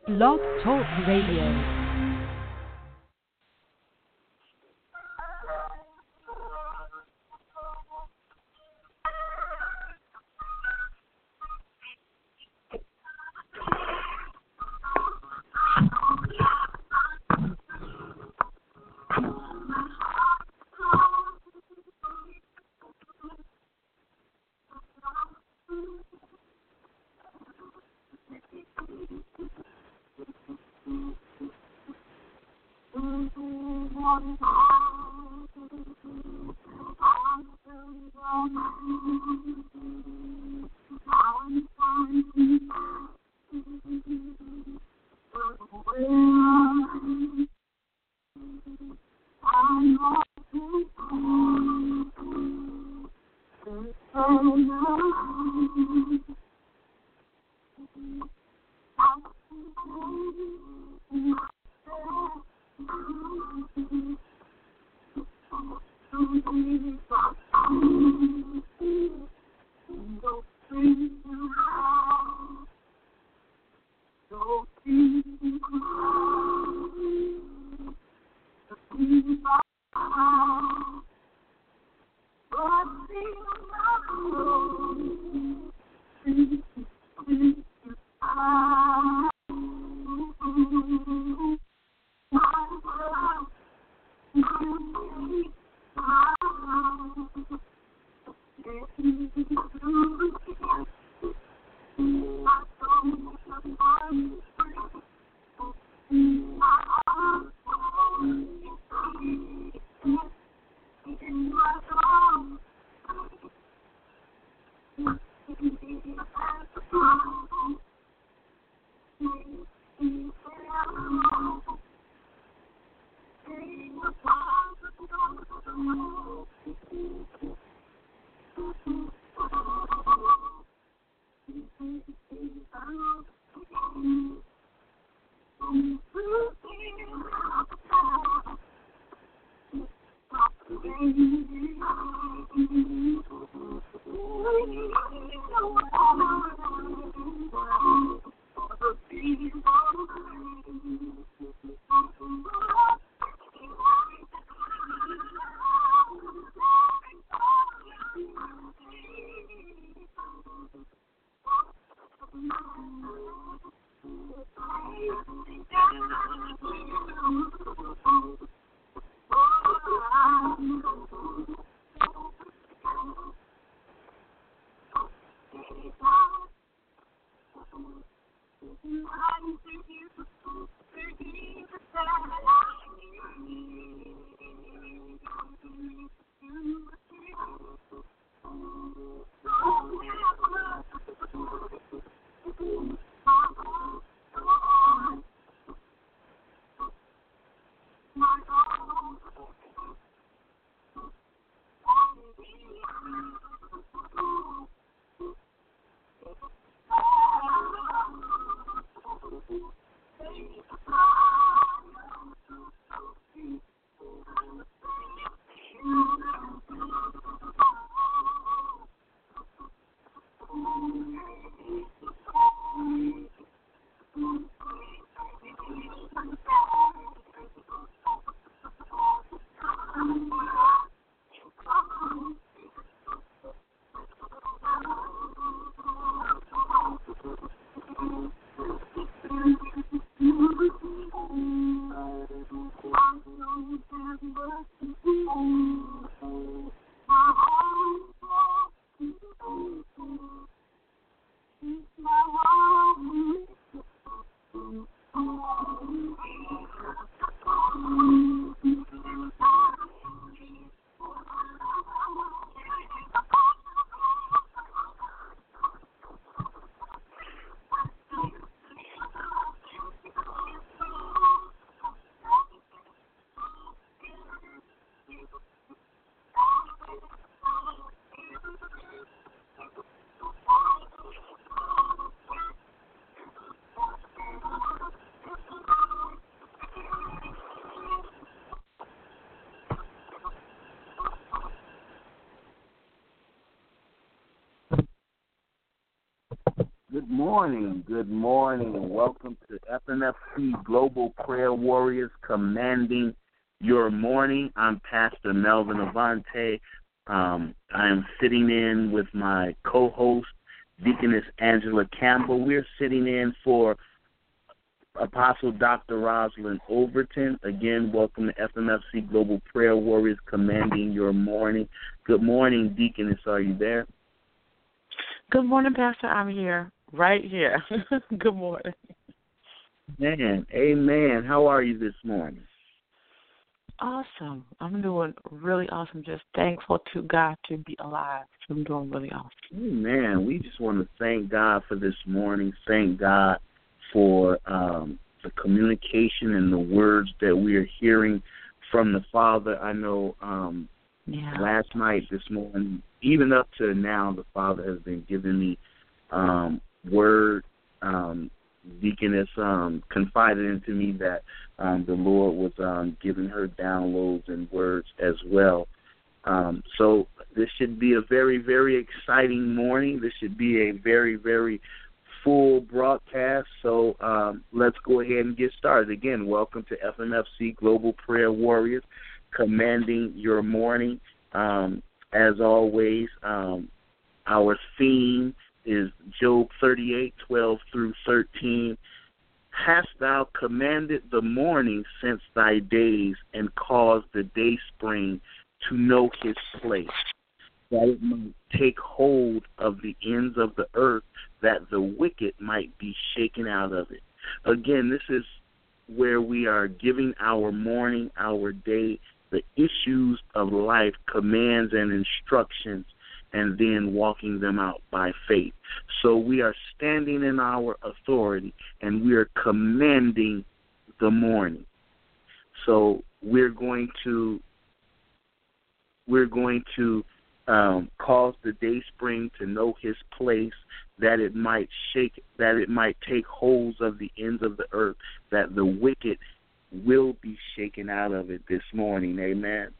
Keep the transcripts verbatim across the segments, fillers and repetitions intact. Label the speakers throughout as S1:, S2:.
S1: Blog Talk Radio.
S2: morning, good morning, and welcome to F N F C Global Prayer Warriors Commanding Your Morning. I'm Pastor Melvin Avante. Um, I am sitting in with my co-host, Deaconess Angela Campbell. We're sitting in for Apostle Doctor Rosalind Overton. Again, welcome to F N F C Global Prayer Warriors Commanding Your Morning. Good morning, Deaconess. Are you there?
S3: Good morning, Pastor. I'm here, right here. Good morning.
S2: Man, amen. How are you this morning?
S3: Awesome. I'm doing really awesome. Just thankful to God to be alive. I'm doing really awesome.
S2: Amen. We just want to thank God for this morning. Thank God for um, the communication and the words that we are hearing from the Father. I know um, yeah. last night, this morning, even up to now, the Father has been giving me um, word. Um, Deaconess um, confided into me that um, the Lord was um, giving her downloads and words as well. Um, so this should be a very, very exciting morning. This should be a very, very full broadcast. So um, let's go ahead and get started. Again, welcome to F N F C Global Prayer Warriors, Commanding Your Morning. Um, as always, um, our theme is Job thirty-eight, twelve through thirteen. Hast thou commanded the morning since thy days, and caused the day spring to know his place, that it might take hold of the ends of the earth, that the wicked might be shaken out of it. Again, this is where we are giving our morning, our day, the issues of life, commands and instructions, and then walking them out by faith. So we are standing in our authority, and we are commanding the morning. So we're going to we're going to um, cause the day spring to know his place, that it might shake, that it might take holds of the ends of the earth, that the wicked will be shaken out of it this morning. Amen.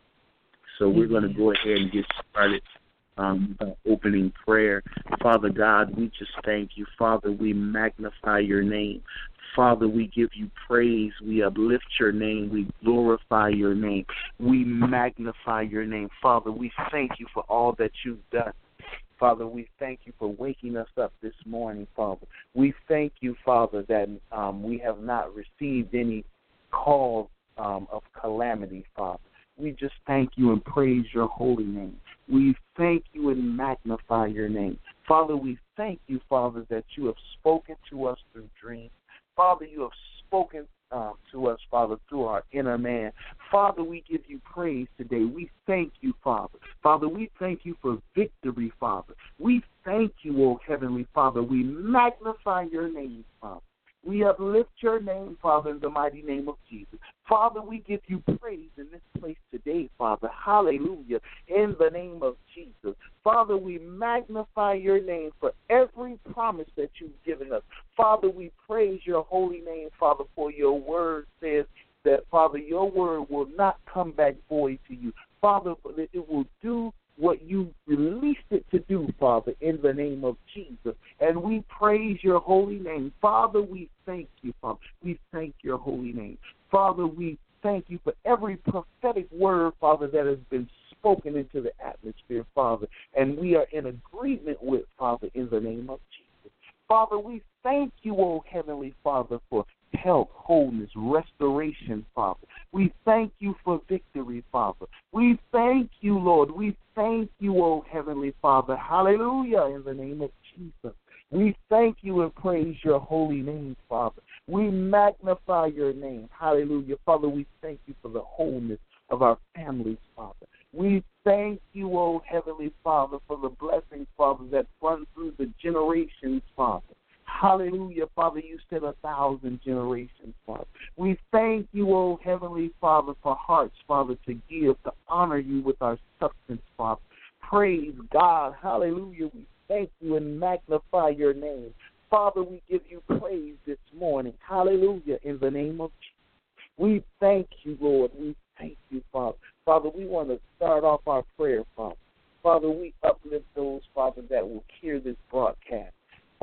S2: So we're going to go ahead and get started. Um, uh, opening prayer. Father God, we just thank you. Father, we magnify your name. Father, we give you praise. We uplift your name. We glorify your name. We magnify your name. Father, we thank you for all that you've done. Father, we thank you for waking us up this morning, Father. We thank you, Father, that um, we have not received any call um, of calamity, Father. We just thank you and praise your holy name. We thank you and magnify your name. Father, we thank you, Father, that you have spoken to us through dreams. Father, you have spoken um, to us, Father, through our inner man. Father, we give you praise today. We thank you, Father. Father, we thank you for victory, Father. We thank you, O Heavenly Father. We magnify your name, Father. We uplift your name, Father, in the mighty name of Jesus. Father, we give you praise in this place today, Father. Hallelujah. In the name of Jesus. Father, we magnify your name for every promise that you've given us. Father, we praise your holy name, Father, for your word says that, Father, your word will not come back void to you. Father, that it will do what you released it to do, Father, in the name of Jesus. And we praise your holy name. Father, we thank you, Father. We thank your holy name. Father, we thank you for every prophetic word, Father, that has been spoken into the atmosphere, Father. And we are in agreement with, Father, in the name of Jesus. Father, we thank you, O Heavenly Father, for health, wholeness, restoration, Father. We thank you for victory, Father. We thank you, Lord. We thank you, O Heavenly Father. Hallelujah, in the name of Jesus. We thank you and praise your holy name, Father. We magnify your name. Hallelujah. Father, we thank you for the wholeness of our families, Father. We thank you, O Heavenly Father, for the blessings, Father, that run through the generations, Father. Hallelujah, Father, you said a thousand generations, Father. We thank you, O Heavenly Father, for hearts, Father, to give, to honor you with our substance, Father. Praise God. Hallelujah. We thank you and magnify your name. Father, we give you praise this morning. Hallelujah, in the name of Jesus. We thank you, Lord. We thank you, Father. Father, we want to start off our prayer, Father. Father, we uplift those, Father, that will hear this broadcast.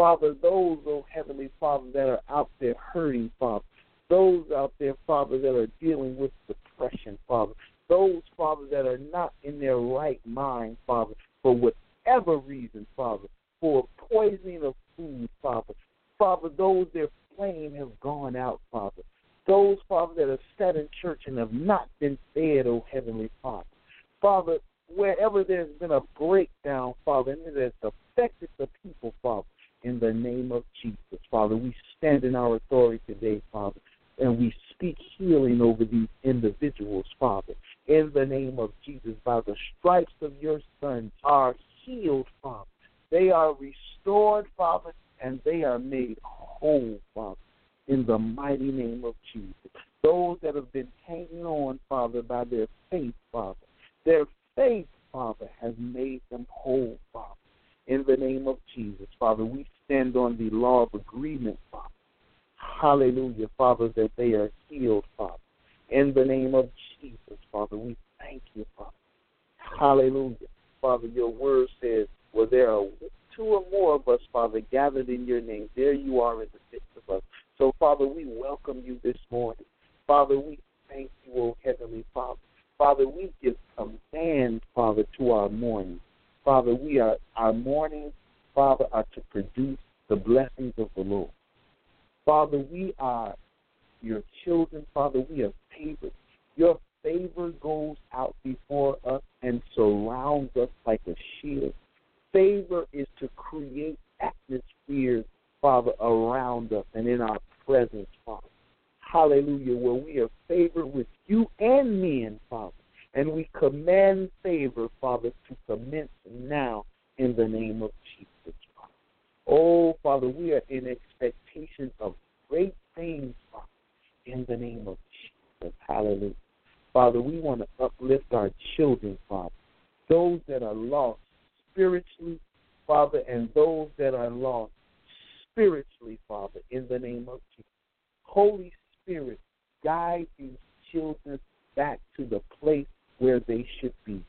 S2: Father, those, oh Heavenly Father, that are out there hurting, Father. Those out there, Father, that are dealing with depression, Father. Those, Father, that are not in their right mind, Father, for whatever reason, Father, for poisoning of food, Father. Father, those their flame has gone out, Father. Those, Father, that have sat in church and have not been fed, oh Heavenly Father. Father, wherever there's been a breakdown, Father, and it has affected the people, Father, in the name of Jesus, Father, we stand in our authority today, Father, and we speak healing over these individuals, Father. In the name of Jesus, by the stripes of your Son, are healed, Father. They are restored, Father, and they are made whole, Father, in the mighty name of Jesus. Those that have been hanging on, Father, by their faith, Father, their faith, Father, has made them whole, Father. In the name of Jesus, Father, we stand on the law of agreement, Father. Hallelujah, Father, that they are healed, Father. In the name of Jesus, Father, we thank you, Father. Hallelujah. Father, your word says, well, there are two or more of us, Father, gathered in your name. There you are in the midst of us. So, Father, we welcome you this morning. Father, we thank you, O Heavenly Father. Father, we give command, Father, to our morning. Father, we are our mornings, Father, are to produce the blessings of the Lord. Father, we are your children, Father. We are favored. Your favor goes out before us and surrounds us like a shield. Favor is to create atmospheres, Father, around us and in our presence, Father. Hallelujah, where we are favored with you and men, Father. And we command favor, Father, to commence now in the name of Jesus, Father. Oh, Father, we are in expectation of great things, Father, in the name of Jesus. Hallelujah. Father, we want to uplift our children, Father, those that are lost spiritually, Father, and those that are lost spiritually, Father, in the name of Jesus. Holy Spirit, guide these children back to the place where they should be.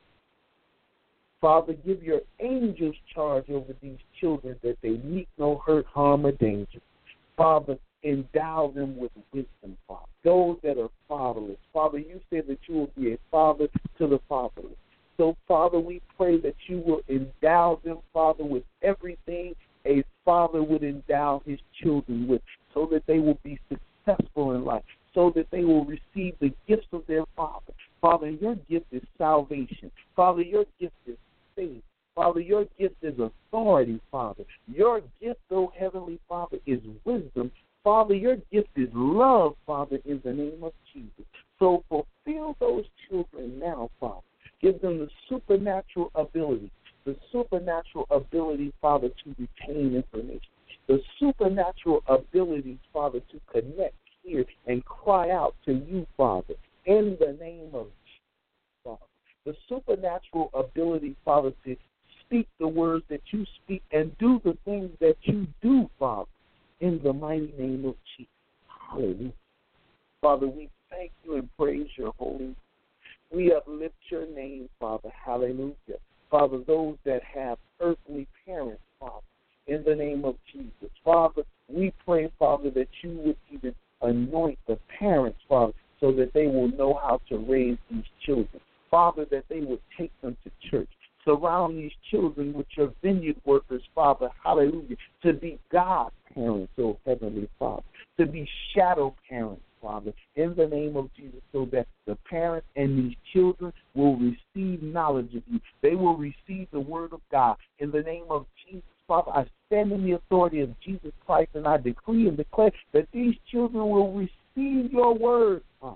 S2: Father, give your angels charge over these children that they meet no hurt, harm, or danger. Father, endow them with wisdom, Father. Those that are fatherless, Father, you said that you will be a father to the fatherless. So, Father, we pray that you will endow them, Father, with everything a father would endow his children with, so that they will be successful in life, so that they will receive the gifts of their Father. Father, your gift is salvation. Father, your gift is faith. Father, your gift is authority, Father. Your gift, oh Heavenly Father, is wisdom. Father, your gift is love, Father, in the name of Jesus. So fulfill those children now, Father. Give them the supernatural ability, the supernatural ability, Father, to retain information, the supernatural ability, Father, to connect here and cry out to you, Father, in the name of Jesus, Father. The supernatural ability, Father, to speak the words that you speak and do the things that you do, Father, in the mighty name of Jesus. Hallelujah. Father, we thank you and praise your holy name. We uplift your name, Father. Hallelujah. Father, those that have earthly parents, Father, in the name of Jesus. Father, we pray, Father, that you would even anoint the parents, Father, so that they will know how to raise these children. Father, that they would take them to church. Surround these children with your vineyard workers, Father, hallelujah, to be God's parents, oh Heavenly Father, to be shadow parents, Father, in the name of Jesus, so that the parents and these children will receive knowledge of you. They will receive the word of God. In the name of Jesus, Father, I stand in the authority of Jesus Christ, and I decree and declare that these children will receive your word, Father.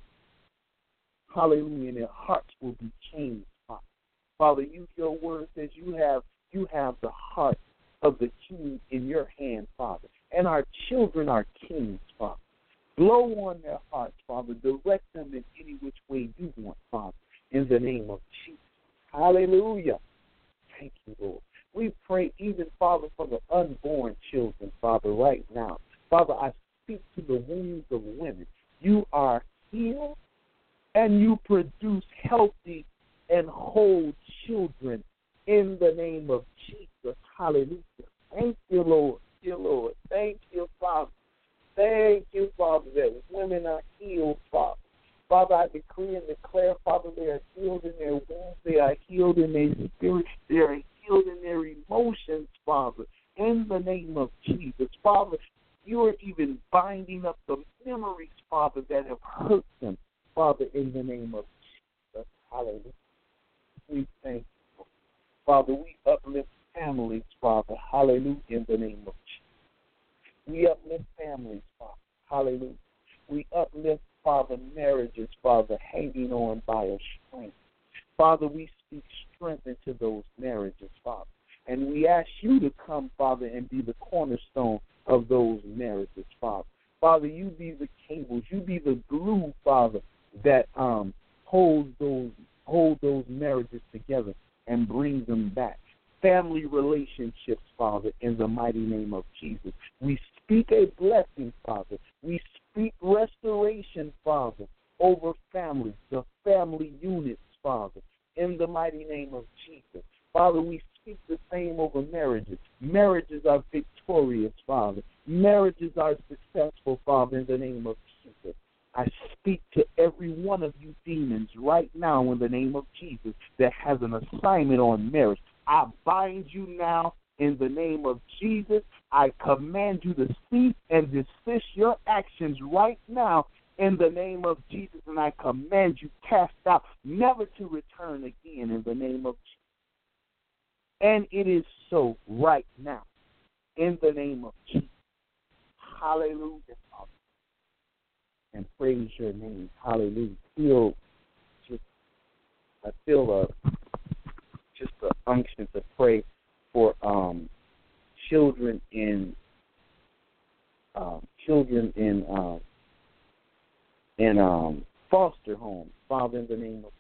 S2: Hallelujah, and their hearts will be changed, Father. Father, you, your word says you have you have the heart of the king in your hand, Father, and our children are kings, Father. Blow on their hearts, Father. Direct them in any which way you want, Father, in the name of Jesus. Hallelujah. Thank you, Lord. We pray even, Father, for the unborn children, Father, right now. Father, I speak to the wombs of women. You are healed, and you produce healthy and whole children in the name of Jesus. Hallelujah. Thank you, Lord. you, Lord. Thank you, Father. Thank you, Father, that women are healed, Father. Father, I decree and declare, Father, they are healed in their wounds. They are healed in their spirit. They are healed in their emotions, Father, in the name of Jesus. Father, you are even binding up the memories, Father, that have hurt them, Father, in the name of Jesus. Hallelujah. We thank you. Father, we uplift families, Father. Hallelujah, in the name of Jesus. We uplift families, Father. Hallelujah. We uplift, Father, marriages, Father, hanging on by a string. Father, we speak strength into those marriages, Father. And we ask you to come, Father, and be the cornerstone of those marriages, Father. Father, you be the cables, you be the glue, Father, that um holds those hold those marriages together and brings them back. Family relationships, Father, in the mighty name of Jesus. We speak a blessing, Father. We speak restoration, Father, over families, the family units, Father, in the mighty name of Jesus. Father, we speak the same over marriages. Marriages are victorious, Father. Marriages are successful, Father, in the name of Jesus. I speak to every one of you demons right now in the name of Jesus that has an assignment on marriage. I bind you now in the name of Jesus. I command you to cease and desist your actions right now in the name of Jesus, and I command you cast out, never to return again in the name of Jesus. And it is so right now in the name of Jesus. Hallelujah, Father. And praise your name. Hallelujah. Feel just, I feel a just an unction to pray for um, children in um, children in um, in um, foster homes, Father, in the name of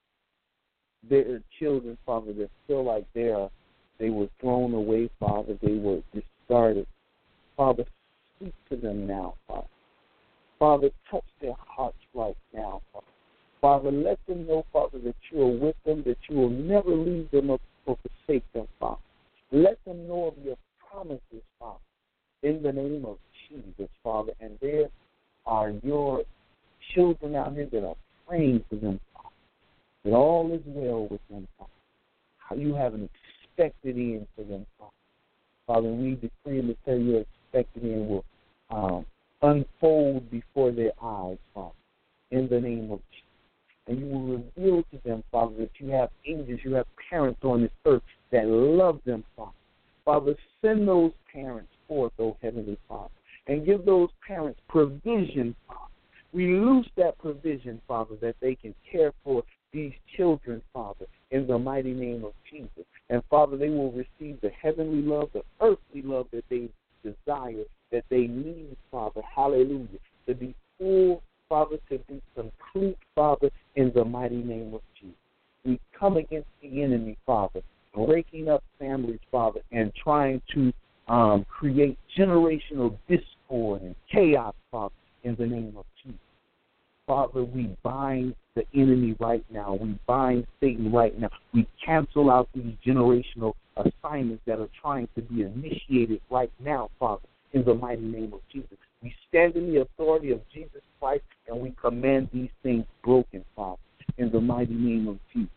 S2: their children, Father, that feel like they are they were thrown away, Father, they were discarded. Father, speak to them now, Father. Father, touch their hearts right now, Father. Father, let them know, Father, that you are with them, that you will never leave them or forsake them, Father. Let them know of your promises, Father, in the name of Jesus, Father. And there are your children out here that are praying for them, Father, that all is well with them, Father. How you have an expected end for them, Father. Father, we decree and declare your expected end will um, unfold before their eyes, Father, in the name of Jesus. And you will reveal to them, Father, that you have angels, you have parents on this earth that love them, Father. Father, send those parents forth, oh Heavenly Father, and give those parents provision, Father. We loose that provision, Father, that they can care for these children, Father, in the mighty name of Jesus. And, Father, they will receive the heavenly love, the earthly love that they desire, that they need, Father, hallelujah, to be full, Father, to be complete, Father, in the mighty name of Jesus. We come against the enemy, Father, breaking up families, Father, and trying to um, create generational discord and chaos, Father, in the name of Jesus. Father, we bind the enemy right now. We bind Satan right now. We cancel out these generational assignments that are trying to be initiated right now, Father, in the mighty name of Jesus. We stand in the authority of Jesus Christ, and we command these things broken, Father, in the mighty name of Jesus.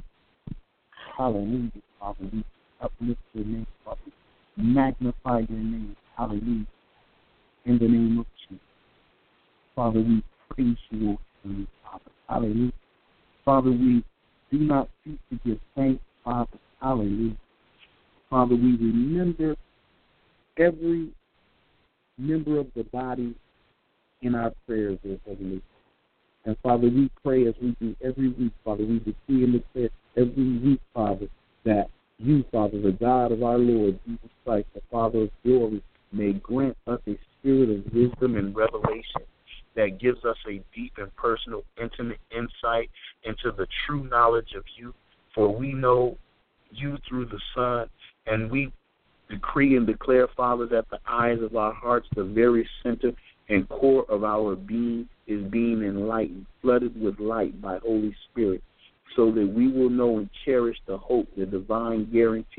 S2: Hallelujah, Father. We uplift your name, Father. Magnify your name. Hallelujah. In the name of Jesus. Father, we praise you, O Father. Hallelujah. Father, we do not cease to give thanks, Father. Hallelujah. Father, we remember every member of the body in our prayers, O Heavenly. And Father, we pray as we do every week, Father. We decree and declare every week, Father, that you, Father, the God of our Lord Jesus Christ, the Father of glory, may grant us a spirit of wisdom and revelation that gives us a deep and personal, intimate insight into the true knowledge of you. For we know you through the Son, and we decree and declare, Father, that the eyes of our hearts, the very center and core of our being, is being enlightened, flooded with light by Holy Spirit, so that we will know and cherish the hope, the divine guarantee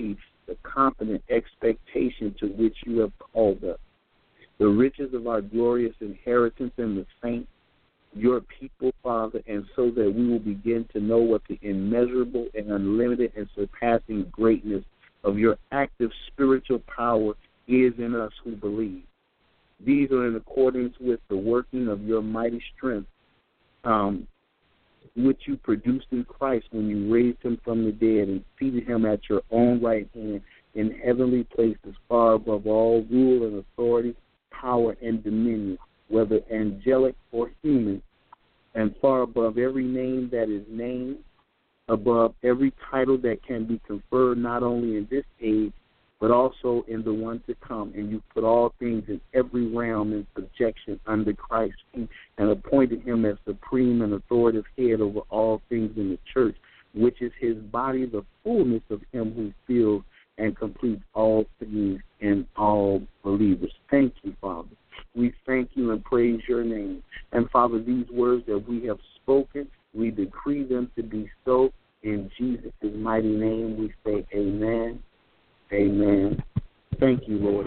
S2: the confident expectation to which you have called us, the riches of our glorious inheritance in the saints, your people, Father, and so that we will begin to know what the immeasurable and unlimited and surpassing greatness of your active spiritual power is in us who believe. These are in accordance with the working of your mighty strength, um, which you produced in Christ when you raised him from the dead and seated him at your own right hand in heavenly places, far above all rule and authority, power and dominion, whether angelic or human, and far above every name that is named, above every title that can be conferred not only in this age, but also in the one to come. And you put all things in every realm in subjection under Christ's feet and appointed him as supreme and authoritative head over all things in the church, which is his body, the fullness of him who fills and completes all things in all believers. Thank you, Father. We thank you and praise your name. And, Father, these words that we have spoken, we decree them to be so. In Jesus' mighty name we say amen. Amen. Thank you, Lord.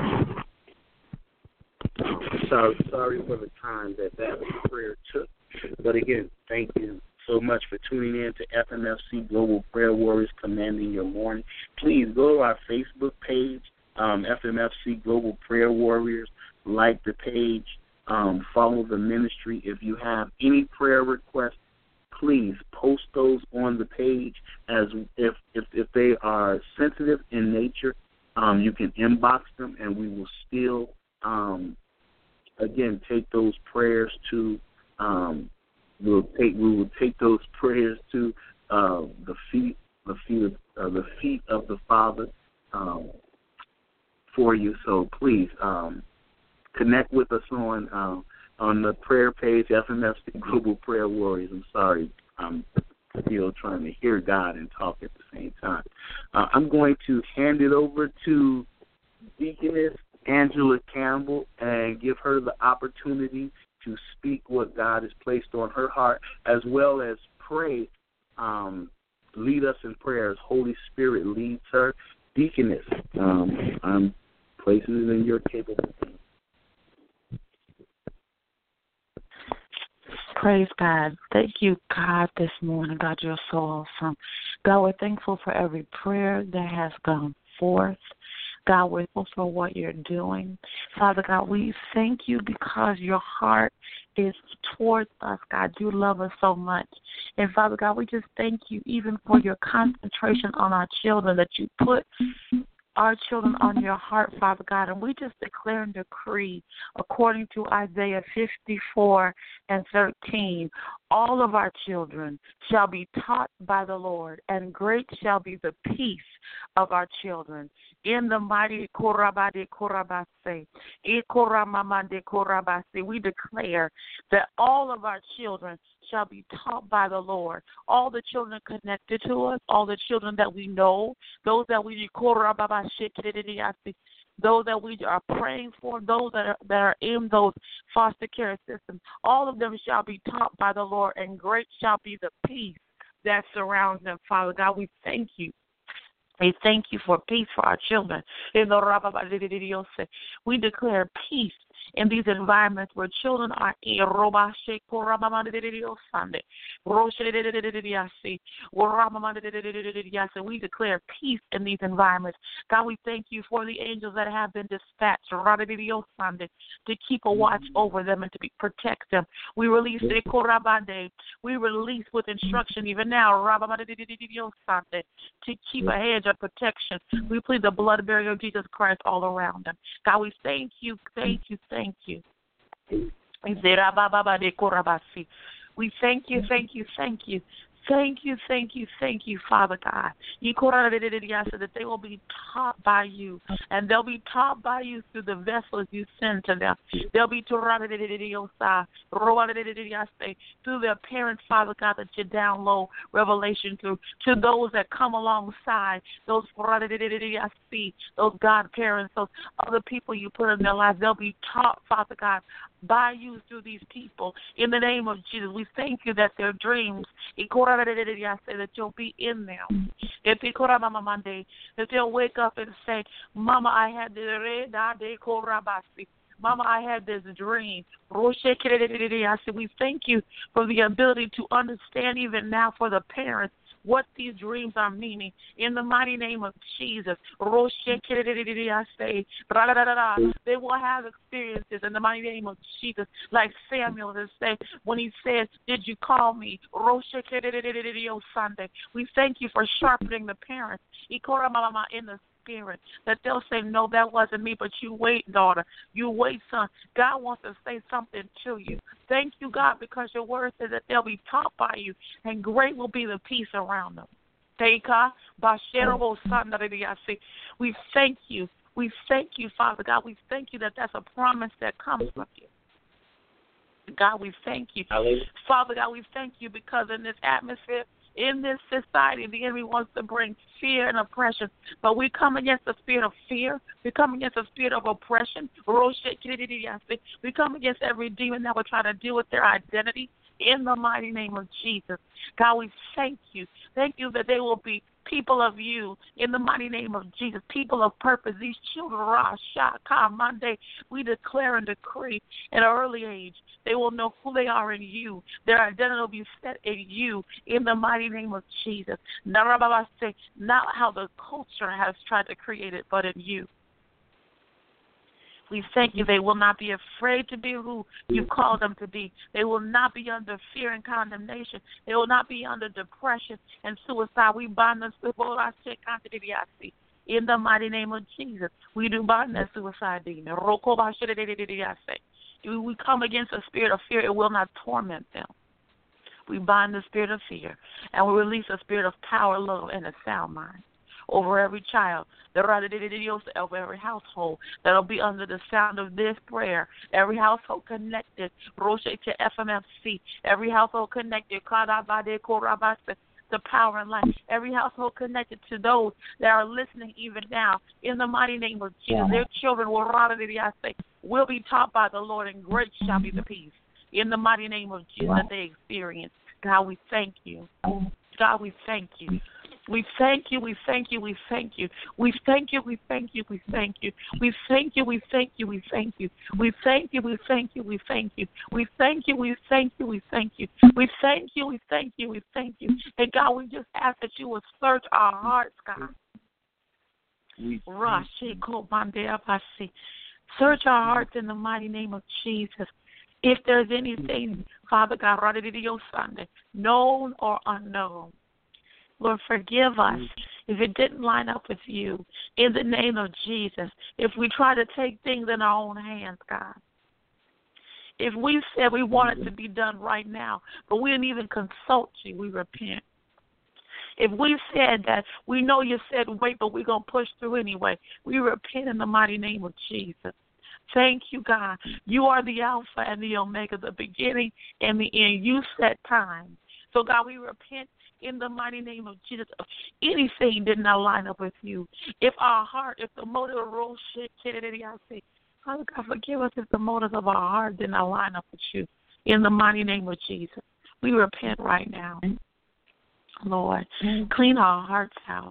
S2: Sorry, sorry for the time that that prayer took. But again, thank you so much for tuning in to F M F C Global Prayer Warriors Commanding Your Morning. Please go to our Facebook page, um, F M F C Global Prayer Warriors. Like the page, um, follow the ministry. If you have any prayer requests, please post those on the page. As if if, if they are sensitive in nature, um, you can inbox them, and we will still, um, again, take those prayers to. Um, we'll take we will take those prayers to uh, the feet the feet of uh, the feet of the Father um, for you. So please. Um, Connect with us on um, on the prayer page, F M F C Global Prayer Warriors. I'm sorry, I'm still trying to hear God and talk at the same time. Uh, I'm going to hand it over to Deaconess Angela Campbell and give her the opportunity to speak what God has placed on her heart, as well as pray, um, lead us in prayer as Holy Spirit leads her. Deaconess, um, I'm placing it in your capable hands.
S3: Praise God. Thank you, God, this morning. God, you're so awesome. God, we're thankful for every prayer that has gone forth. God, we're thankful for what you're doing. Father God, we thank you because your heart is towards us, God. You love us so much. And Father God, we just thank you even for your concentration on our children, that you put our children on your heart, Father God, and we just declare and decree, according to Isaiah fifty-four and thirteen, all of our children shall be taught by the Lord, and great shall be the peace of our children. In the mighty Korabade Korabase, Ekoramamande Korabase, we declare that all of our children shall be taught by the Lord. All the children connected to us, all the children that we know, those that we those that we are praying for, those that are, that are in those foster care systems, all of them shall be taught by the Lord, and great shall be the peace that surrounds them, Father God. We thank you. We thank you for peace for our children. We declare peace in these environments where children are in. We declare peace in these environments. God, we thank you for the angels that have been dispatched to keep a watch over them and to be, protect them. We release we release with instruction even now to keep a hedge of protection. We plead the blood barrier of Jesus Christ all around them. God, we thank you, thank you, thank you. We thank you, thank you, thank you. Thank you, thank you, thank you, Father God. That they will be taught by you, and they'll be taught by you through the vessels you send to them. They'll be through their parents, Father God, that you download revelation through, to those that come alongside, those those godparents, those other people you put in their lives. They'll be taught, Father God, by you through these people. In the name of Jesus, we thank you that their dreams, that you'll be in them. That they'll wake up and say, Mama, I had this, Mama, I had this dream. We thank you for the ability to understand even now for the parents what these dreams are meaning. In the mighty name of Jesus, they will have experiences in the mighty name of Jesus, like Samuel to say when he says, did you call me? We thank you for sharpening the parents in the spirit, that they'll say, no, that wasn't me, but you wait, daughter. You wait, son. God wants to say something to you. Thank you, God, because your word says that they'll be taught by you, and great will be the peace around them. We thank you. We thank you, Father God. We thank you that that's a promise that comes from you. God, we thank you. Hallelujah. Father God, we thank you because in this atmosphere, in this society, the enemy wants to bring fear and oppression. But we come against the spirit of fear. We come against the spirit of oppression. We come against every demon that will try to deal with their identity in the mighty name of Jesus. God, we thank you. Thank you that they will be people of you in the mighty name of Jesus, people of purpose. These children, Monday, we declare and decree at an early age, they will know who they are in you. Their identity will be set in you in the mighty name of Jesus. Not how the culture has tried to create it, but in you. We thank you they will not be afraid to be who you called them to be. They will not be under fear and condemnation. They will not be under depression and suicide. We bind the spirit in the mighty name of Jesus. We do bind that suicide demon. We come against the spirit of fear. It will not torment them. We bind the spirit of fear, and we release a spirit of power, love, and a sound mind over every child, over every household that'll be under the sound of this prayer. Every household connected, Roche to F M F C. Every household connected, the power and life. Every household connected to those that are listening even now. In the mighty name of Jesus, their children will will be taught by the Lord, and great shall be the peace. In the mighty name of Jesus that they experience. God, we thank you. God, we thank you. We thank you, we thank you, we thank you. We thank you, we thank you, we thank you. We thank you, we thank you, we thank you. We thank you, we thank you, we thank you. We thank you, we thank you, we thank you. We thank you, we thank you, we thank you. And God, we just ask that you will search our hearts, God. Search our hearts in the mighty name of Jesus. If there's anything, Father God, known or unknown, Lord, forgive us if it didn't line up with you. In the name of Jesus, if we try to take things in our own hands, God. If we said we want it to be done right now, but we didn't even consult you, we repent. If we said that we know you said wait, but we're going to push through anyway, we repent in the mighty name of Jesus. Thank you, God. You are the Alpha and the Omega, the beginning and the end. You set time. So, God, we repent in the mighty name of Jesus. Anything did not line up with you. If our heart, if the motive of rose shit, I say, Father God, forgive us if the motives of our heart did not line up with you. In the mighty name of Jesus, we repent right now. Lord, clean our hearts out.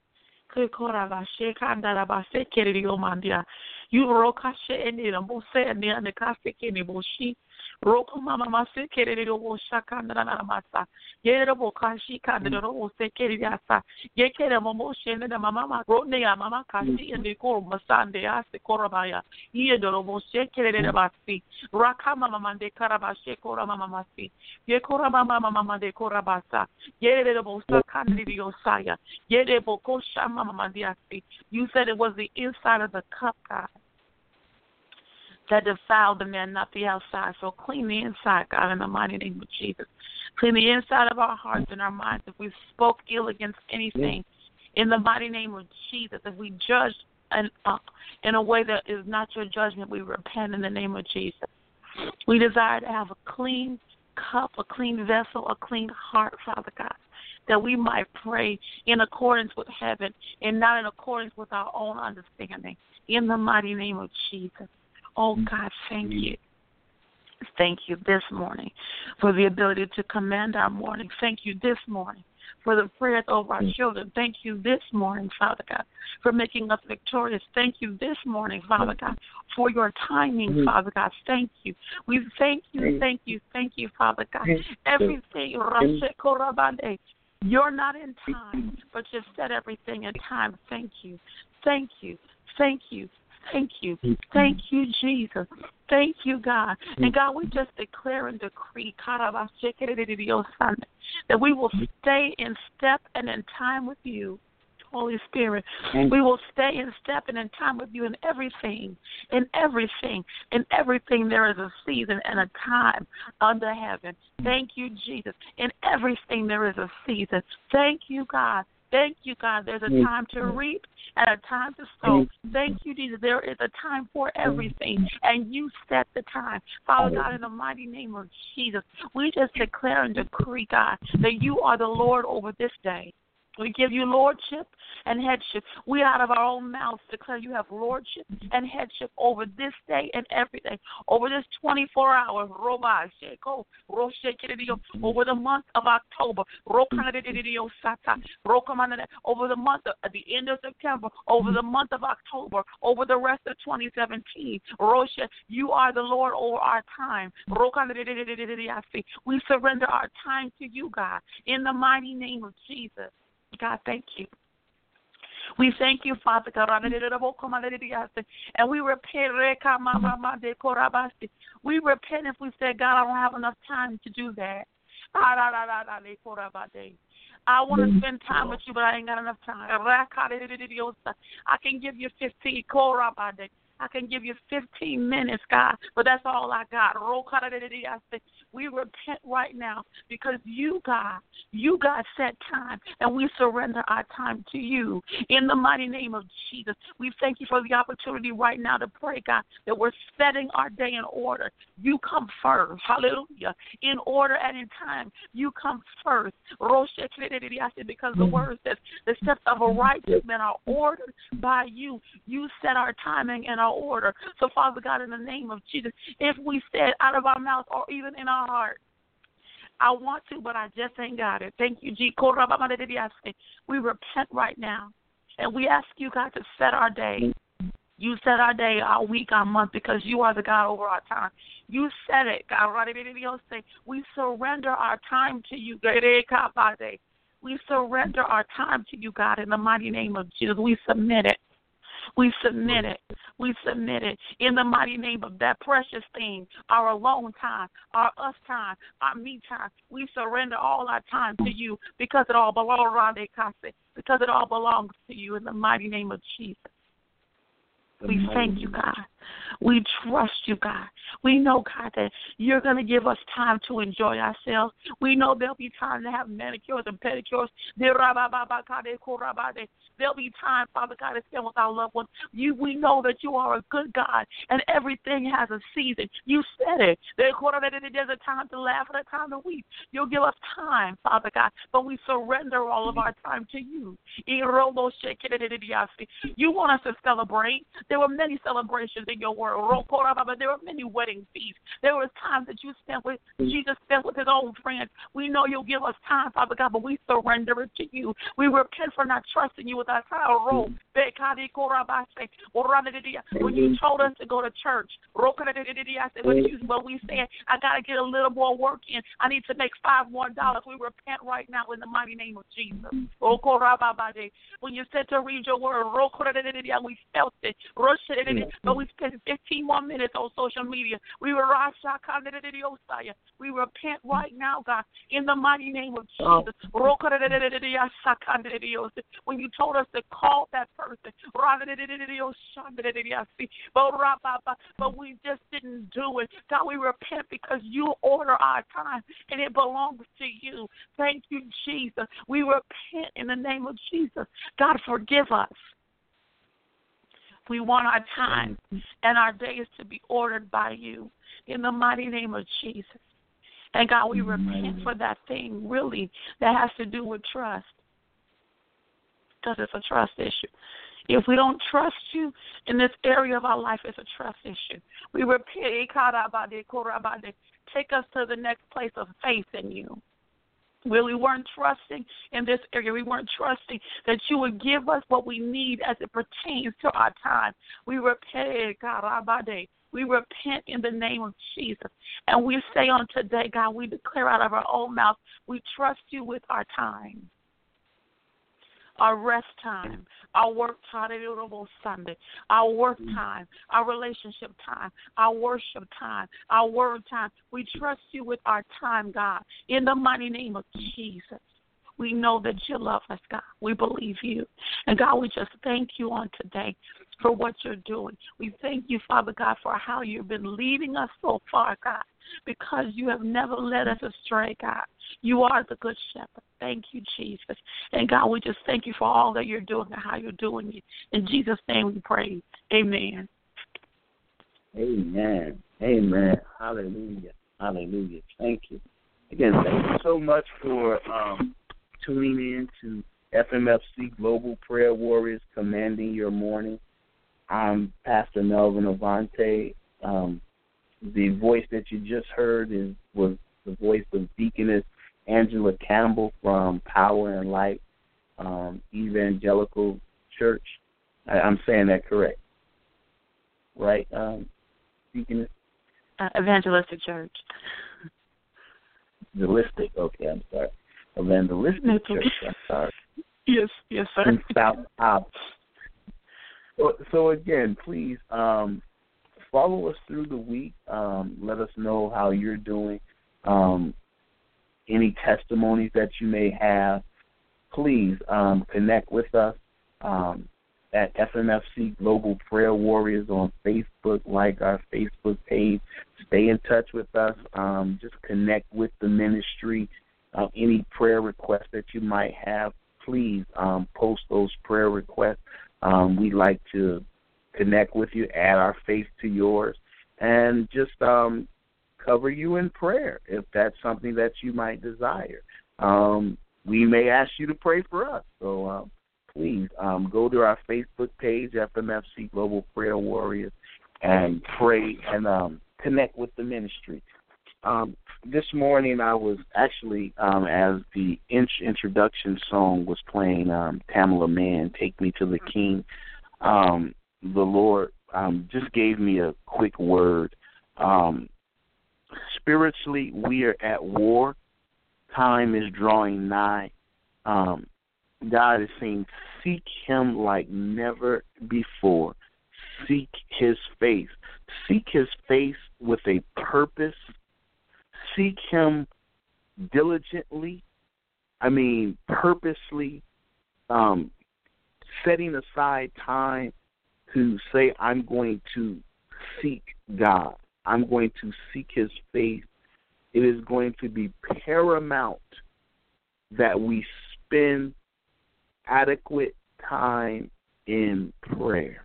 S3: You rokashe eni na mose eni ane kase keni boshi roko mama mase kere ro boshaka na na masa yere bokashi kande ro mose kere yasa yekere momo shene na mama ma rone ya mama kashi eni ko masande ase korabaya ye do ro mose kere re basi raka mama mande karabashe kora mama masi ye kora mama mama mande korabasa yere ro bosa kande ro saya yere bokosha mama mande asi. You said it was the inside of the cup, God, that defiled the man, not the outside. So clean the inside, God, in the mighty name of Jesus. Clean the inside of our hearts and our minds. If we spoke ill against anything, in the mighty name of Jesus, if we judged in, uh, in a way that is not your judgment, we repent in the name of Jesus. We desire to have a clean cup, a clean vessel, a clean heart, Father God, that we might pray in accordance with heaven and not in accordance with our own understanding. In the mighty name of Jesus. Oh, God, thank you. Thank you this morning for the ability to command our morning. Thank you this morning for the prayers over our children. Thank you this morning, Father God, for making us victorious. Thank you this morning, Father God, for your timing, Father God. Thank you. We thank you, thank you, thank you, Father God. Everything, you're not in time, but you set everything in time. Thank you, thank you, thank you. Thank you. Thank you, Jesus. Thank you, God. And God, we just declare and decree that we will stay in step and in time with you, Holy Spirit. We will stay in step and in time with you in everything, in everything, in everything there is a season and a time under heaven. Thank you, Jesus. In everything there is a season. Thank you, God. Thank you, God. There's a time to reap and a time to sow. Thank you, Jesus. There is a time for everything, and you set the time. Father God, in the mighty name of Jesus, we just declare and decree, God, that you are the Lord over this day. We give you lordship and headship. We out of our own mouths declare you have lordship and headship over this day and every day, over this twenty-four hours, over the month of October, over the month of at the end of September, over the month of October, over the rest of twenty seventeen. You are the Lord over our time. We surrender our time to you, God, in the mighty name of Jesus. God, thank you. We thank you, Father God. And we repent. We repent if we said, God, I don't have enough time to do that. I want to spend time with you, but I ain't got enough time. I can give you fifteen. I can give you fifteen minutes, God, but that's all I got. We repent right now because you, God, you, God, set time, and we surrender our time to you. In the mighty name of Jesus, we thank you for the opportunity right now to pray, God, that we're setting our day in order. You come first. Hallelujah. In order and in time, you come first. Because the word says the steps of a righteous man are ordered by you. You set our timing and our order. So, Father God, in the name of Jesus, if we said out of our mouth or even in our heart, I want to, but I just ain't got it. Thank you, G. We repent right now, and we ask you, God, to set our day. You set our day, our week, our month, because you are the God over our time. You said it, God. We surrender our time to you. We surrender our time to you, God, in the mighty name of Jesus. We submit it. We submit it. We submit it in the mighty name of that precious thing, our alone time, our us time, our me time. We surrender all our time to you because it all belongs, because it all belongs to you in the mighty name of Jesus. We thank you, God. We trust you, God. We know, God, that you're going to give us time to enjoy ourselves. We know there'll be time to have manicures and pedicures. There'll be time, Father God, to spend with our loved ones. You, we know that you are a good God, and everything has a season. You said it. There's a time to laugh and a time to weep. You'll give us time, Father God, but we surrender all of our time to you. You want us to celebrate. There were many celebrations in your word. There were many wedding feasts. There was times that you spent with Jesus spent with his own friends. We know you'll give us time, Father God, but we surrender it to you. We repent for not trusting you with our entire role. When you told us to go to church, but we said, I got to get a little more work in. I need to make five more dollars. We repent right now in the mighty name of Jesus. When you said to read your word, we felt it. But we spent fifteen more minutes on social media. We were we repent right now, God, in the mighty name of Jesus. When you told us to call that person, but we just didn't do it. God, we repent because you order our time and it belongs to you. Thank you, Jesus. We repent in the name of Jesus. God, forgive us. We want our time and our days to be ordered by you in the mighty name of Jesus. And God, we repent for that thing, really, that has to do with trust, because it's a trust issue. If we don't trust you in this area of our life, it's a trust issue. We repent. Take us to the next place of faith in you. Where we weren't trusting in this area. We weren't trusting that you would give us what we need as it pertains to our time. We repent, God, we repent in the name of Jesus. And we say on today, God, we declare out of our own mouth, we trust you with our time. Our rest time, our work time, Sunday, our work time, our relationship time, our worship time, our word time. We trust you with our time, God, in the mighty name of Jesus. We know that you love us, God. We believe you. And, God, we just thank you on today for what you're doing. We thank you, Father God, for how you've been leading us so far, God, because you have never led us astray, God. You are the good shepherd. Thank you, Jesus. And, God, we just thank you for all that you're doing and how you're doing it. In Jesus' name we pray. Amen.
S2: Amen. Amen. Hallelujah. Hallelujah. Thank you. Again, thank you so much for um, tuning in to F M F C Global Prayer Warriors Commanding Your Morning. I'm Pastor Melvin Avante. Um, the voice that you just heard is was the voice of Deaconess Angela Campbell from Power and Light um, Evangelical Church. I, I'm saying that correct, right, um, Deaconess?
S3: Uh, Evangelistic Church.
S2: Evangelistic, okay, I'm sorry. Evangelistic Church, I'm sorry.
S3: Yes, yes, sir.
S2: In South Hop. So, so again, please um, follow us through the week. Um, let us know how you're doing. Um, any testimonies that you may have, please um, connect with us um, at F M F C Global Prayer Warriors on Facebook. Like our Facebook page. Stay in touch with us. Um, just connect with the ministry. Uh, any prayer requests that you might have, please um, post those prayer requests. Um, we'd like to connect with you, add our faith to yours, and just um, cover you in prayer if that's something that you might desire. Um, we may ask you to pray for us. So um, please um, go to our Facebook page, F M F C Global Prayer Warriors, and pray and um, connect with the ministry. Um, this morning I was actually, um, as the int- introduction song was playing, um, Tamala Mann, Take Me to the King, um, the Lord um, just gave me a quick word. Um, spiritually, we are at war. Time is drawing nigh. Um, God is saying, seek him like never before. Seek his face. Seek his face with a purpose. Seek him diligently, I mean purposely, um, setting aside time to say, I'm going to seek God. I'm going to seek his face. It is going to be paramount that we spend adequate time in prayer.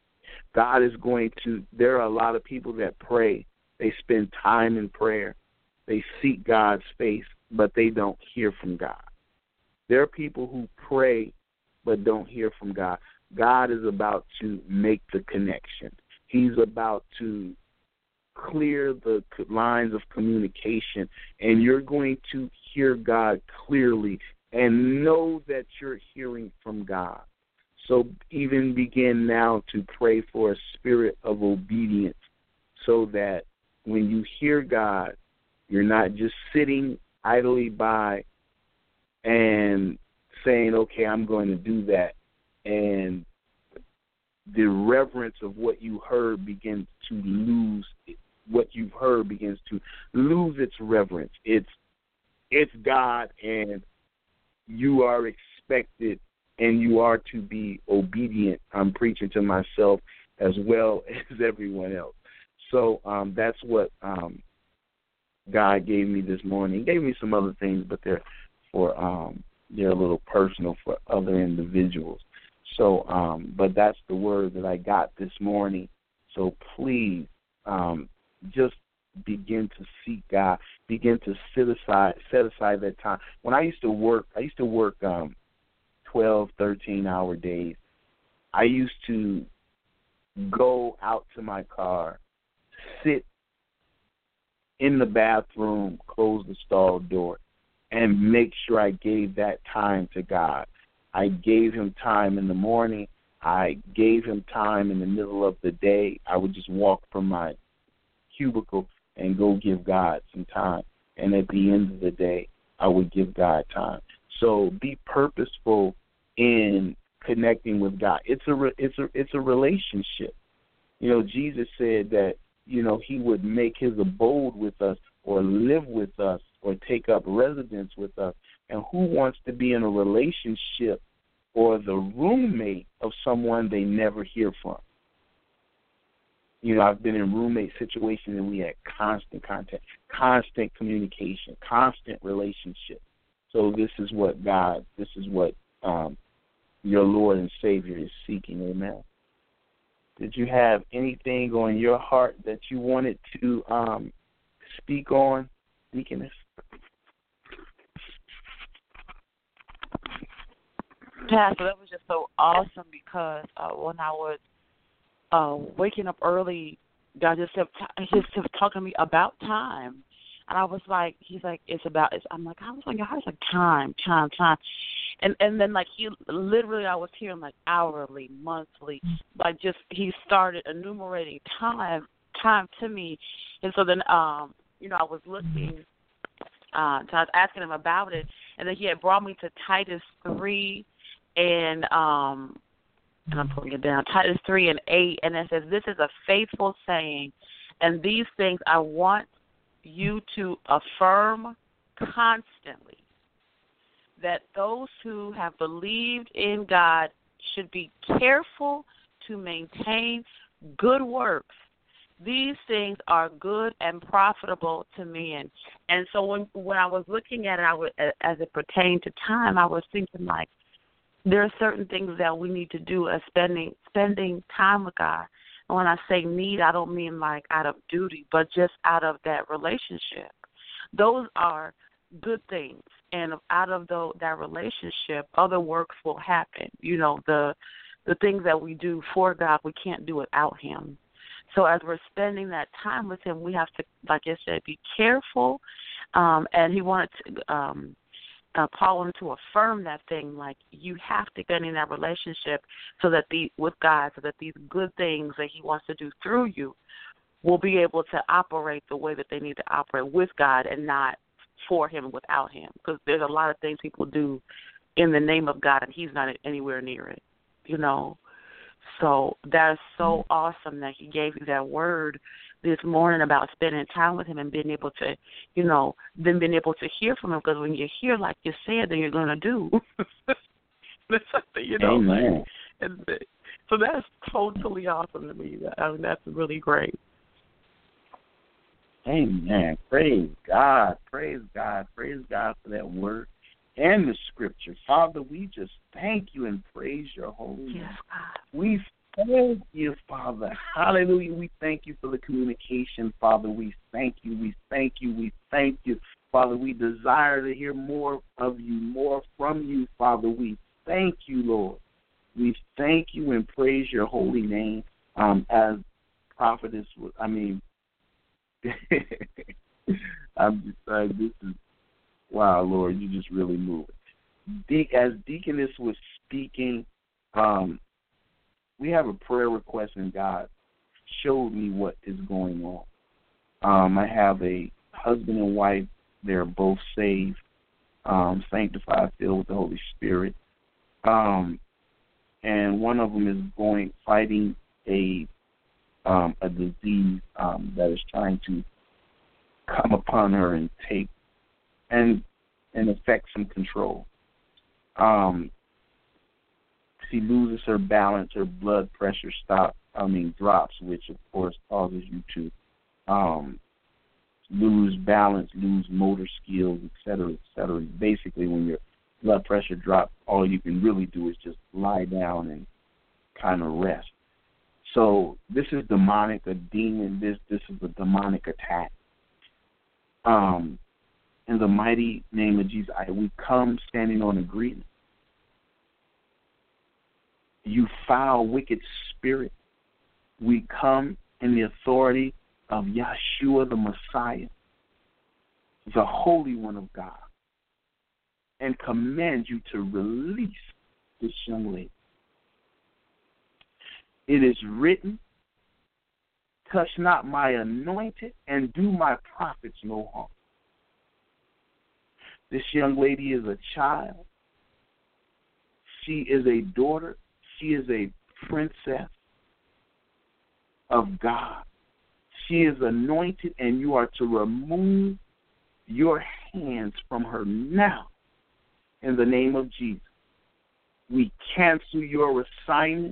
S2: God is going to, there are a lot of people that pray. They spend time in prayer. They seek God's face, but they don't hear from God. There are people who pray but don't hear from God. God is about to make the connection. He's about to clear the lines of communication, and you're going to hear God clearly and know that you're hearing from God. So even begin now to pray for a spirit of obedience so that when you hear God, you're not just sitting idly by and saying, okay, I'm going to do that. And the reverence of what you heard begins to lose, what you've heard begins to lose its reverence. It's, it's God, and you are expected and you are to be obedient. I'm preaching to myself as well as everyone else. So um, that's what um, God gave me this morning. He gave me some other things, but they're for um, they're a little personal for other individuals. So, um, but that's the word that I got this morning. So please um, just begin to seek God. Begin to set aside set aside that time. When I used to work, I used to work um, twelve, thirteen hour days, I used to go out to my car, sit in the bathroom, close the stall door, and make sure I gave that time to God. I gave him time in the morning. I gave him time in the middle of the day. I would just walk from my cubicle and go give God some time. And at the end of the day, I would give God time. So be purposeful in connecting with God. It's a re- it's a it's a relationship. You know, Jesus said that, you know, he would make his abode with us or live with us or take up residence with us. And who wants to be in a relationship or the roommate of someone they never hear from? You know, I've been in roommate situations and we had constant contact, constant communication, constant relationship. So this is what God, this is what um, your Lord and Savior is seeking. Amen. Did you have anything on your heart that you wanted to um, speak on, Deaconess?
S3: Pastor, that was just so awesome because uh, when I was uh, waking up early, God just kept, he just kept talking to me about time. And I was like, he's like, it's about, it's, I'm like, I was like, God, it's like time, time, time. And and then, like, he literally, I was hearing, like, hourly, monthly, like, just, he started enumerating time, time to me. And so then, um, you know, I was looking, uh, so I was asking him about it, and then he had brought me to Titus three, and, um, and I'm pulling it down, Titus three and eight, and it says, this is a faithful saying, and these things I want you to affirm constantly, that those who have believed in God should be careful to maintain good works. These things are good and profitable to men. And so when when I was looking at it, I would, as it pertained to time, I was thinking, like, there are certain things that we need to do as spending spending time with God. And when I say need, I don't mean like out of duty, but just out of that relationship. Those are good things, and out of the, that relationship, other works will happen. You know, the the things that we do for God, we can't do without him. So as we're spending that time with him, we have to, like I said, be careful. Um, and he wanted to, um, uh, Paul wanted to affirm that thing, like you have to get in that relationship so that the with God, so that these good things that he wants to do through you will be able to operate the way that they need to operate with God and not for him without him. Because there's a lot of things people do in the name of God, and he's not anywhere near it, you know. So that is so awesome that he gave you that word this morning about spending time with him and being able to, you know, then being able to hear from him. Because when you hear, like you said, then you're going to do. That's something, you know.
S2: Amen.
S3: And so that's totally awesome to me. I mean, that's really great.
S2: Amen. Praise God. Praise God. Praise God for that word and the scripture. Father, we just thank you and praise your holy name.
S3: Yes, God.
S2: We thank you, Father. Hallelujah. We thank you for the communication, Father. We thank you. We thank you. We thank you. Father, we desire to hear more of you, more from you, Father. We thank you, Lord. We thank you and praise your holy name. Um, as prophetess, I mean, I'm just like, this is, wow, Lord, you just really move it. As Deaconess was speaking, um, we have a prayer request, and God showed me what is going on. Um, I have a husband and wife. They're both saved, um, sanctified, filled with the Holy Spirit. Um, and one of them is going, fighting a um, a disease um, that is trying to come upon her and take and and affect some control. Um, she loses her balance, her blood pressure stops, I mean drops, which of course causes you to um, lose balance, lose motor skills, et cetera, et cetera. Basically, when your blood pressure drops, all you can really do is just lie down and kind of rest. So this is demonic, a demon. This this is a demonic attack. Um, in the mighty name of Jesus, I, we come standing on agreement. you foul, wicked spirit, we come in the authority of Yeshua the Messiah, the Holy One of God, and command you to release this young lady. It is written, touch not my anointed and do my prophets no harm. This young lady is a child. She is a daughter. She is a princess of God. She is anointed, and you are to remove your hands from her now in the name of Jesus. We cancel your assignment.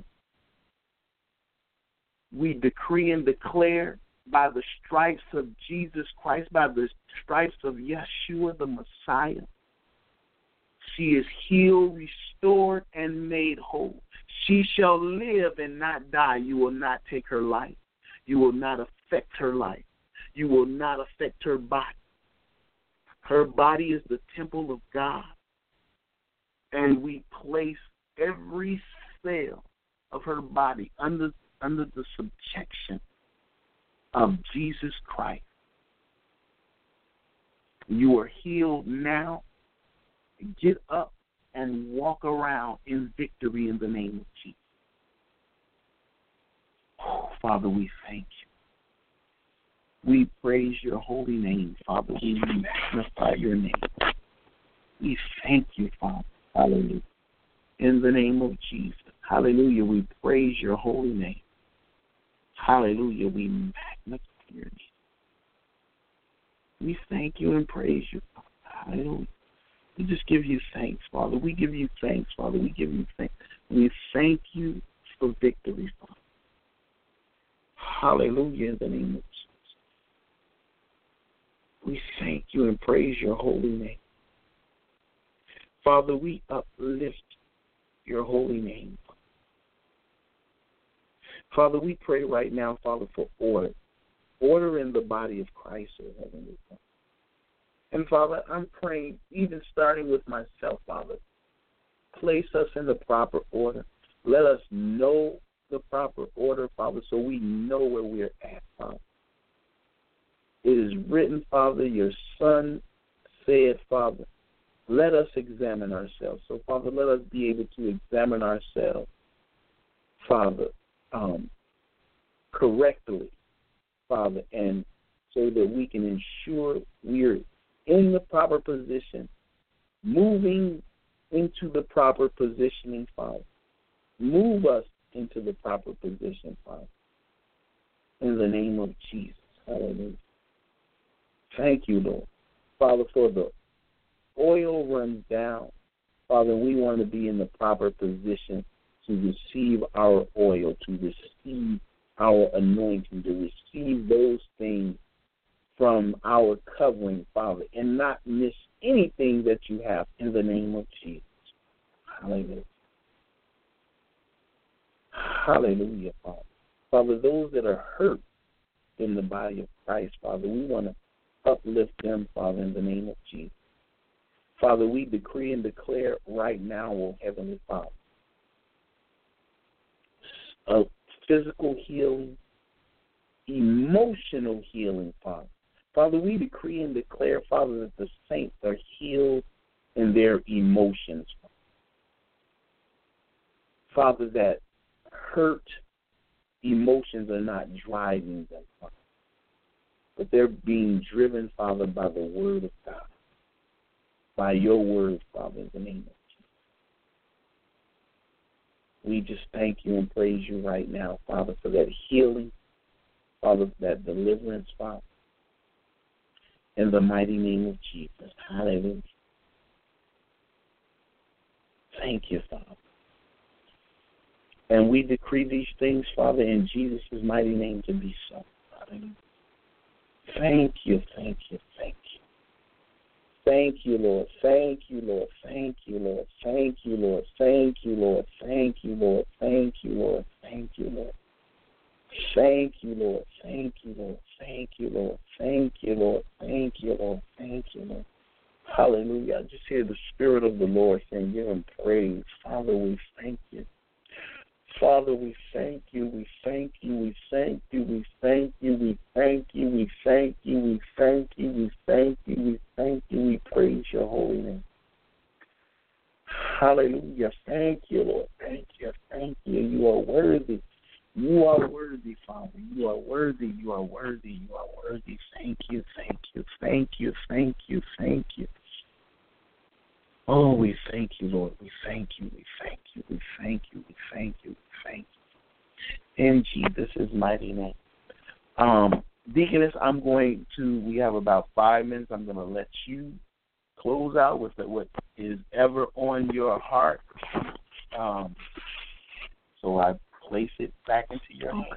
S2: We decree and declare by the stripes of Jesus Christ, by the stripes of Yeshua the Messiah, she is healed, restored, and made whole. She shall live and not die. You will not take her life. You will not affect her life. You will not affect her body. Her body is the temple of God. And we place every cell of her body under, under the subjection of Jesus Christ. You are healed now. Get up and walk around in victory in the name of Jesus. Oh, Father, we thank you. We praise your holy name, Father. We magnify your name. We thank you, Father. Hallelujah. In the name of Jesus. Hallelujah. We praise your holy name. Hallelujah. We magnify your name. We thank you and praise you, Father. Hallelujah. We just give you thanks, Father. We give you thanks, Father. We give you thanks. We thank you for victory, Father. Hallelujah in the name of Jesus. We thank you and praise your holy name. Father, we uplift your holy name. Father, we pray right now, Father, for order. Order in the body of Christ, O Heavenly Father. And, Father, I'm praying, even starting with myself, Father, place us in the proper order. Let us know the proper order, Father, so we know where we're at, Father. It is written, Father, your Son said, Father, let us examine ourselves. So, Father, let us be able to examine ourselves, Father, um, correctly, Father, and so that we can ensure we're in the proper position, moving into the proper positioning, Father. Move us into the proper position, Father. In the name of Jesus. Hallelujah. Thank you, Lord. Father, for the oil runs down. Father, we want to be in the proper position to receive our oil, to receive our anointing, to receive those things from our covering, Father, and not miss anything that you have in the name of Jesus. Hallelujah. Hallelujah, Father. Father, those that are hurt in the body of Christ, Father, we want to uplift them, Father, in the name of Jesus. Father, we decree and declare right now, O Heavenly Father, a physical healing, emotional healing, Father. Father, we decree and declare, Father, that the saints are healed in their emotions. Father, that hurt emotions are not driving them, Father, but they're being driven, Father, by the word of God, by your word, Father, in the name of Jesus. We just thank you and praise you right now, Father, for that healing, Father, that deliverance, Father. In the mighty name of Jesus. Hallelujah. Thank you, Father. And we decree these things, Father, in Jesus' mighty name to be so. Hallelujah. Thank you, thank you, thank you. Thank you, Lord. Thank you, Lord. Thank you, Lord. Thank you, Lord. Thank you, Lord. Thank you, Lord. Thank you, Lord. Thank you, Lord. Thank you, Lord. Thank you, Lord. Thank you, Lord. Thank you, Lord. Thank you, Lord. Thank you, Lord. Hallelujah. I just hear the Spirit of the Lord saying, give him praise. Father, we thank you. Father, we thank you, we thank you, we thank you, we thank you, we thank you, we thank you, we thank you, we thank you, we thank you, we praise your holy name. Hallelujah. Thank you, Lord. Thank you, thank you. You are worthy. You are worthy, Father. You are worthy. You are worthy. You are worthy. Thank you, thank you, thank you, thank you, thank you. Oh, we thank you, Lord. We thank you. We thank you. We thank you. We thank you. We thank you. In Jesus' mighty name. Um, Deaconess, I'm going to, we have about five minutes. I'm going to let you close out with what is ever on your heart. Um, so I place it back into your hands.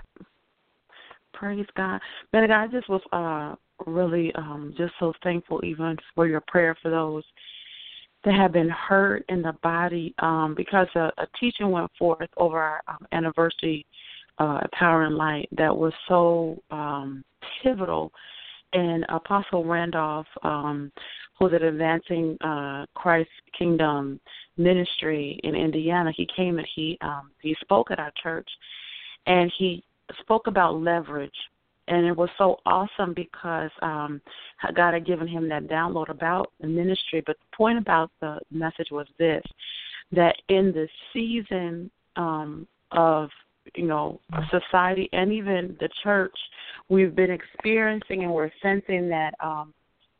S3: Praise God. Man, I just was uh, really um, just so thankful even for your prayer for those that have been hurt in the body, um, because a, a teaching went forth over our um, anniversary uh, at Power and Light that was so um, pivotal. And Apostle Randolph, um, who's at Advancing uh, Christ's Kingdom Ministry in Indiana, he came and he um, he spoke at our church, and he spoke about leverage. And it was so awesome because um, God had given him that download about the ministry. But the point about the message was this, that in the season um, of, you know, society and even the church, we've been experiencing and we're sensing that um,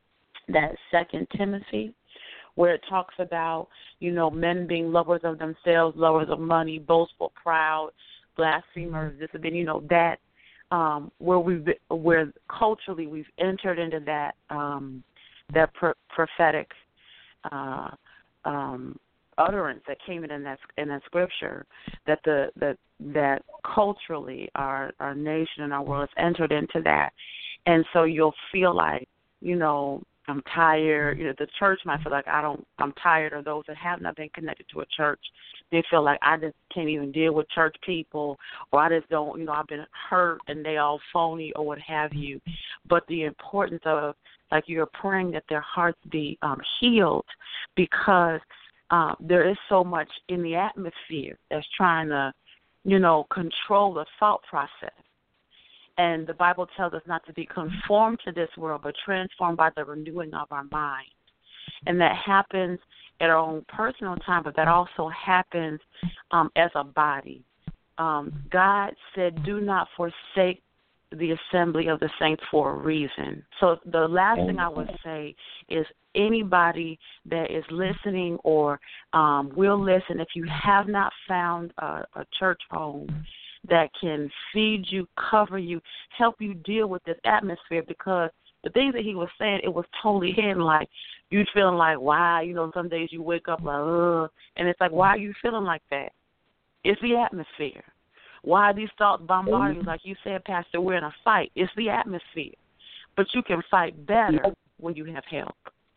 S3: that Second Timothy, where it talks about, you know, men being lovers of themselves, lovers of money, boastful, proud, blasphemers, this has been, you know, that. Um, where we've been, where culturally we've entered into that um, that pro- prophetic uh, um, utterance that came in in that in that scripture, that the that that culturally our our nation and our world has entered into that, and so you'll feel like, you know, I'm tired. You know, the church might feel like I don't I'm tired, or those that have not been connected to a church, they feel like I just can't even deal with church people, or I just don't, you know, I've been hurt and they all phony or what have you. But the importance of, like, you're praying that their hearts be um, healed, because uh, there is so much in the atmosphere that's trying to, you know, control the thought process. And the Bible tells us not to be conformed to this world, but transformed by the renewing of our mind. And that happens at our own personal time, but that also happens um, as a body. Um, God said, do not forsake the assembly of the saints for a reason. So the last thing I would say is anybody that is listening or um, will listen, if you have not found a, a church home that can feed you, cover you, help you deal with this atmosphere, because the things that he was saying, it was totally hidden. Like, you feeling like, why, you know, some days you wake up like, ugh, and it's like, why are you feeling like that? It's the atmosphere. Why are these thoughts bombarding you? Like you said, Pastor, we're in a fight. It's the atmosphere. But you can fight better when you have help.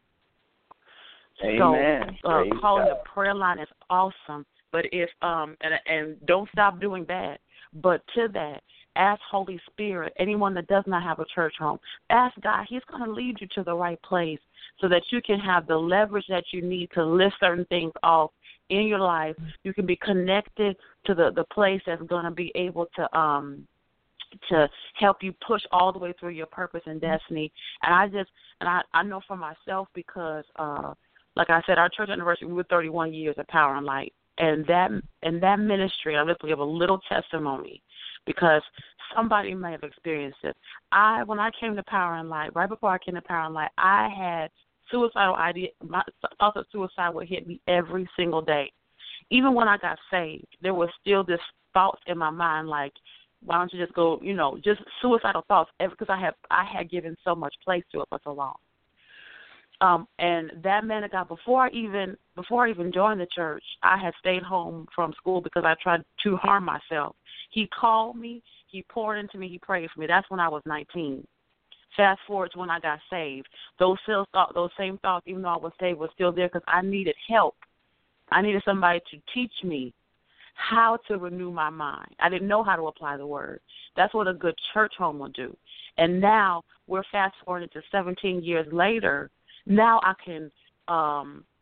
S2: Amen.
S3: So uh, calling the prayer line is awesome, but if um and and don't stop doing that. But to that, ask Holy Spirit, anyone that does not have a church home, ask God. He's going to lead you to the right place so that you can have the leverage that you need to lift certain things off in your life. You can be connected to the, the place that's going to be able to um to help you push all the way through your purpose and destiny. And I just, and I, I know for myself, because uh, like I said, our church anniversary, we were thirty-one years at Power and Light. And that and that ministry, I'll just give a little testimony, because somebody may have experienced it. I, when I came to Power and Light, right before I came to Power and Light, I had suicidal idea. My thoughts of suicide would hit me every single day. Even when I got saved, there was still this thoughts in my mind, like, why don't you just go, you know, just suicidal thoughts, because I have I had given so much place to it for so long. Um, and that man of God, before I even before I even joined the church, I had stayed home from school because I tried to harm myself. He called me, he poured into me, he prayed for me. That's when I was nineteen. Fast forward to when I got saved. Those still thought, those same thoughts, even though I was saved, were still there because I needed help. I needed somebody to teach me how to renew my mind. I didn't know how to apply the word. That's what a good church home will do. And now we're fast forwarding to seventeen years later. Now I can um,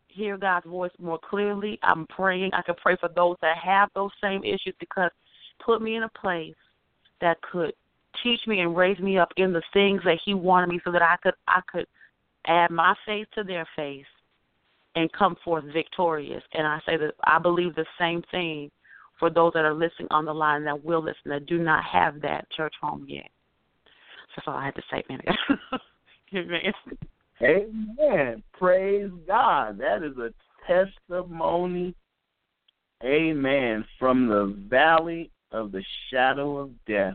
S3: hear God's voice more clearly. I'm praying. I can pray for those that have those same issues, because put me in a place that could teach me and raise me up in the things that He wanted me, so that I could I could add my faith to their faith and come forth victorious. And I say that I believe the same thing for those that are listening on the line that will listen, that do not have that church home yet. That's all I had to say, man. Amen.
S2: Amen. Praise God. That is a testimony, amen, from the valley of the shadow of death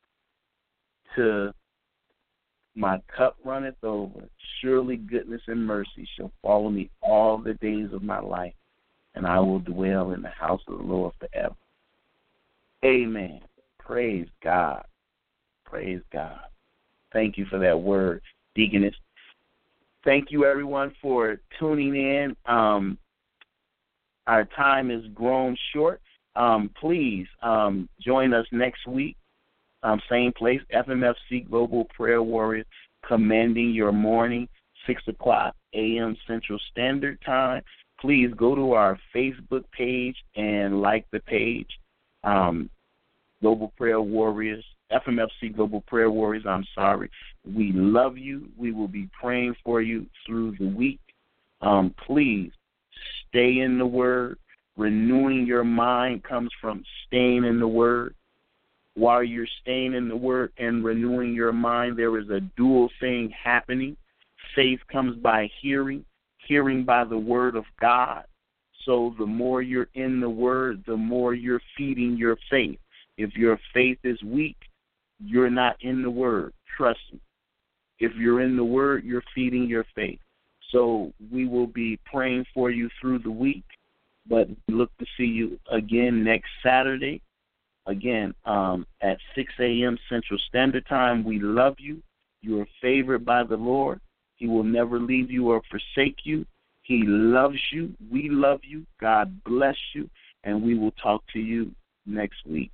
S2: to my cup runneth over. Surely goodness and mercy shall follow me all the days of my life, and I will dwell in the house of the Lord forever. Amen. Praise God. Praise God. Thank you for that word, Deaconess. Thank you, everyone, for tuning in. Um, our time is grown short. Um, please um, join us next week. Um, same place, F M F C Global Prayer Warriors, commanding your morning, six o'clock a.m. Central Standard Time. Please go to our Facebook page and like the page, um, Global Prayer Warriors, F M F C Global Prayer Warriors, I'm sorry. We love you. We will be praying for you through the week. Um, please stay in the Word. Renewing your mind comes from staying in the Word. While you're staying in the Word and renewing your mind, there is a dual thing happening. Faith comes by hearing, hearing by the Word of God. So the more you're in the Word, the more you're feeding your faith. If your faith is weak, you're not in the Word. Trust me. If you're in the Word, you're feeding your faith. So we will be praying for you through the week, but look to see you again next Saturday. Again, um, at six a.m. Central Standard Time. We love you. You are favored by the Lord. He will never leave you or forsake you. He loves you. We love you. God bless you. And we will talk to you next week.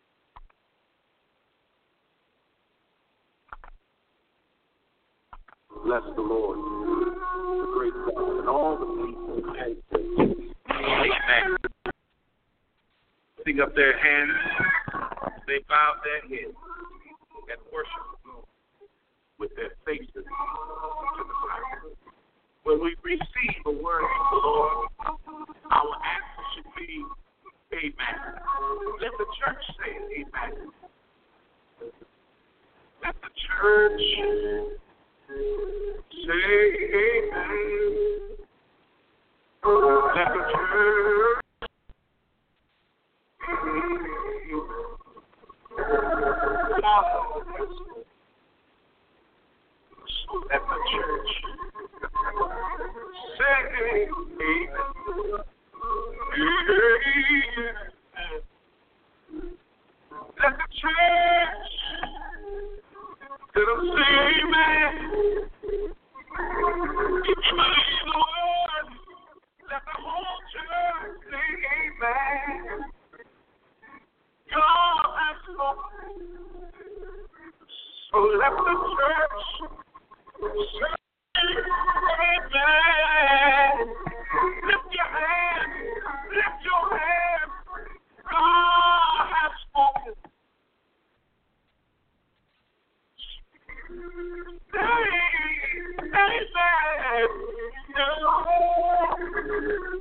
S4: Bless the Lord, the great God, and all the people. Amen. Sing up their hands. They bow their heads and worship with their faces to the ground. When we receive the word of the Lord, our answer should be amen. Let the church say amen. Let the church say amen. Let the church let the church say amen. Let the church let them say amen. If you believe the word, let the whole church say amen. God has spoken. So let the church say amen. Lift your hand. Lift your hand. God has spoken. Say amen.